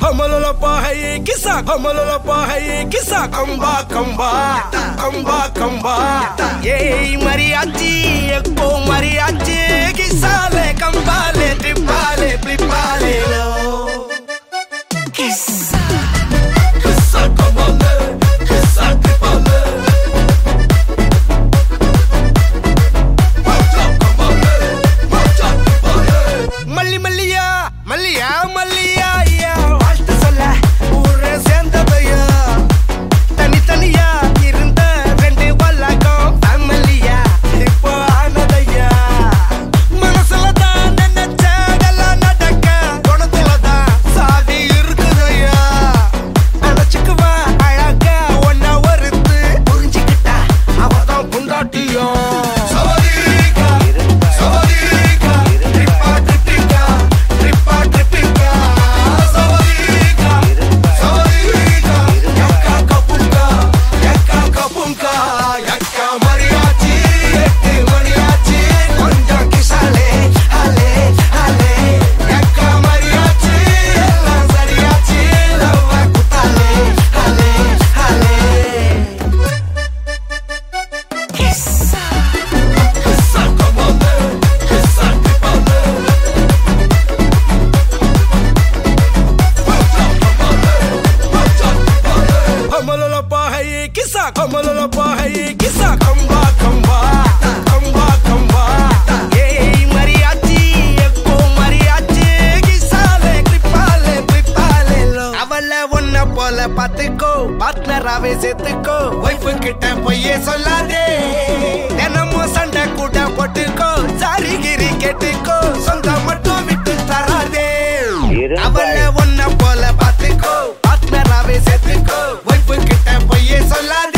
हमलोलपा है ये किस्सा, हमलोलपा है ये किस्सा, कंबा कंबा कंबा कंबा ये मरियाची एको मरियाची किस्साले कंबाले ट्रिपाले फ्लिपाले लो किस्सा किस्सा कंबाले किस्सा ट्रिपाले मल्ली मल्लिया मल्लिया मल्लिया हमलोलपा है ये किस्सा कंबा कंबा कंबा कंबा ये मरियाची एको मरियाची किस्साले ट्रिपाले फ्लिपाले लो அவளை ஒன்ன போல பாத்துக்கோ பார்ட்னராவே சேர்த்துக்கோ வைஃப் கிட்ட பொய்யே சொல்லாதே தினமும் சண்டை கூட போட்டுக்கோ சாரிகிரி கேட்டுக்கோ சொந்தம் மட்டும் விட்டு தராதே அவளை ஒன்ன போல பாத்துக்கோ பார்ட்னராவே சேர்த்துக்கோ வைஃப் கிட்ட பொய்யே சொல்லாதே